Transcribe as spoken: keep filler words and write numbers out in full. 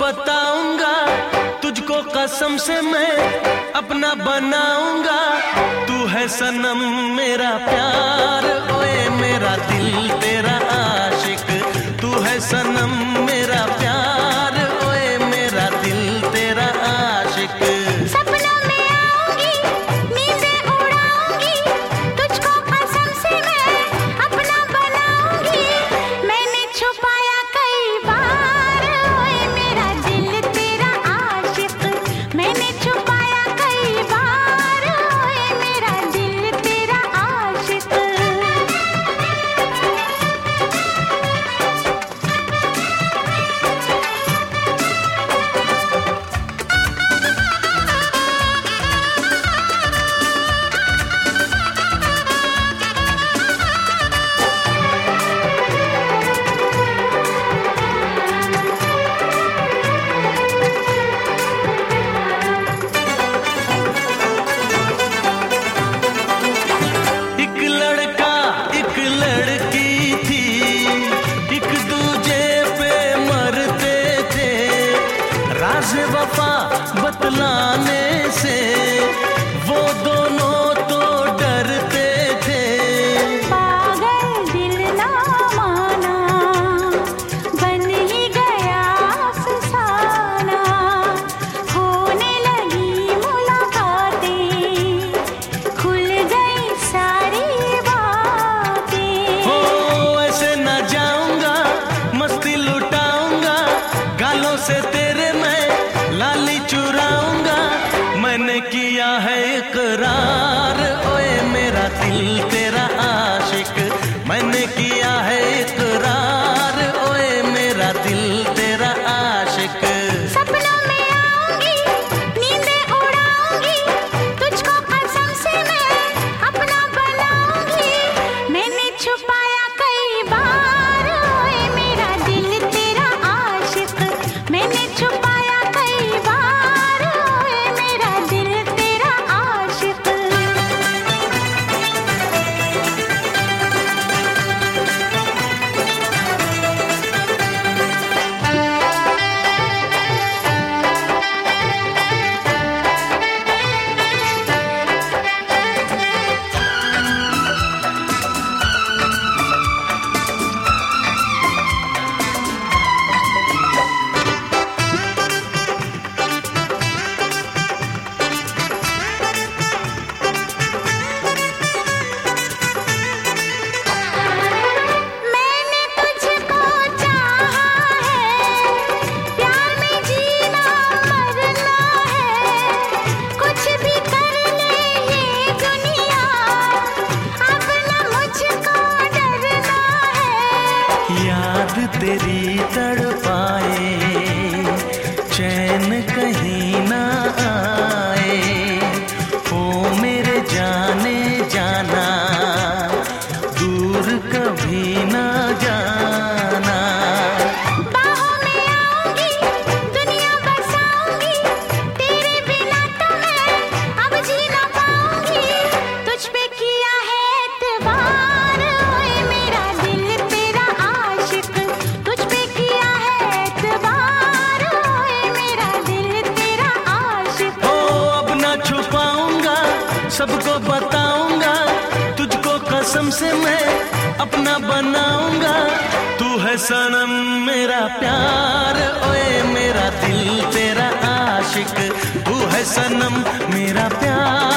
बताऊंगा, तुझको कसम से मैं अपना बनाऊंगा। तू है सनम मेरा प्यार, ओए मेरा दिल तेरा आशिक। तू है सनम मेरा प्यार, ओए मेरा दिल तेरा आशिक। सपनों में आऊंगी, नींदें उड़ाऊंगी, तुझको कसम से मैं अपना बनाऊंगी। मैंने छुपाया कई बार, ओए मेरा दिल तेरा आशिक। मैंने छुपाया कई बार, ओए मेरा दिल तेरा आशिक। वफा बतलाने से वो दोनों तो डरते थे। पागल दिल ना माना, बन ही गया अफसाना। होने लगी मुलाकातें, खुल गई सारी बातें। हो ऐसे न जाऊंगा, मस्ती लुटाऊंगा, गालों से तेरे मैं लाली चुराऊंगा। मैंने किया है इकरार, ओए मेरा दिल तेरा आशिक। मैंने किया है इकरार, ओए मेरा दिल तेरा आशिक। सपनों में आऊंगी, नींदें उड़ाऊंगी, तुझको कसम से मैं अपना बनाऊंगी। मैंने छुपाया कई बार, ओए मेरा दिल तेरा आशिक। मैंने छुपाया कई बार, ओए मेरा दिल तेरा आशिक। मैंने तुझको चाहा है, प्यार में जीना मरना है। कुछ भी कर ले ये दुनिया, अब न मुझको डरना है। याद तेरी तड़पाए, चैन कहीं ना आए। ओ मेरे जाने जाना, दूर कभी ना जाना। बाहों में आऊंगी, दुनिया बसाऊंगी, तेरे बिना तो मैं अब जी ना पाऊंगी। तुझ पे किया है एतबार, ओए मेरा दिल तेरा आशिक। तुझ पे किया है एतबार, ओए मेरा दिल तेरा आशिक। ओ अब ना छुपाऊंगा, सबको बताऊंगा, तुझको कसम से मैं अपना बनाऊंगा। तू है सनम मेरा प्यार, ओए मेरा दिल तेरा आशिक। तू है सनम मेरा प्यार।